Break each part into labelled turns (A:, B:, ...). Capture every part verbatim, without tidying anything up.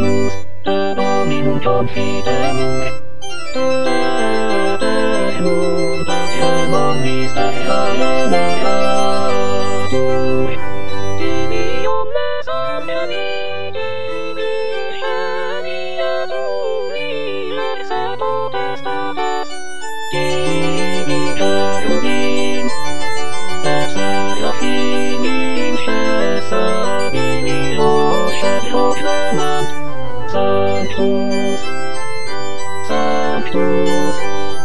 A: Deus, te dominum confidemus. Deum pacem omnis terrae meatur. Tibi omnes omni, tibi geniatur, lex et potestates, tibi cherubim, et seraphim in Sanctus proclamant, Sanctus, Sanctus,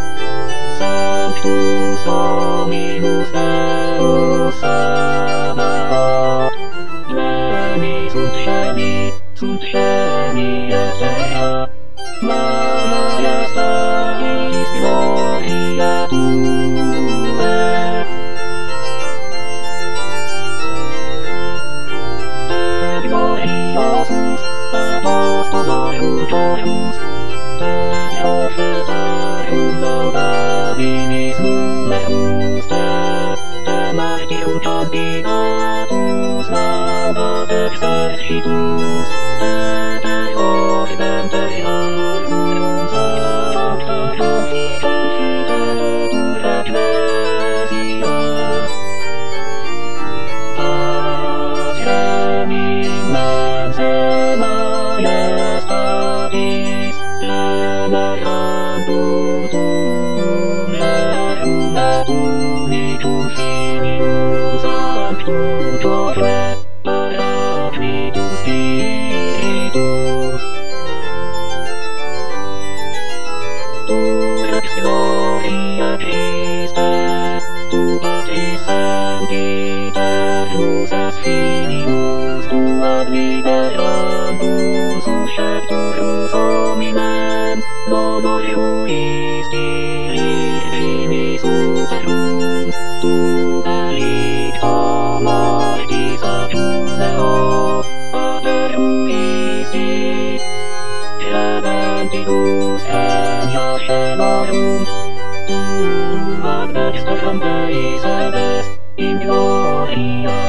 A: Sanctus Dominus Deus Sabaoth. Pleni sunt caeli, sunt caeli et terra, majestatis gloria Tuae. Gloriosus, apostolorum Dominus, prophetarum nobabilis numerus, de martyrum candidatus laudat exercitus, de ordem terrarum sancta confidetur ecclesia. Pacem immense majestatis, venerandum tuum rerum et unicum Filium Sanctum Joque, Paraclitus Spiritus. Tu rex gloria Christe, tu patris sempiterus es Filius, tu ad liberandum suscepturus hominem, dolor juisti primis uterum, tu delicta mortis adjuneo, ateruisti, redentibus genia scelorum, tu ad dexteram Deis edest in gloria.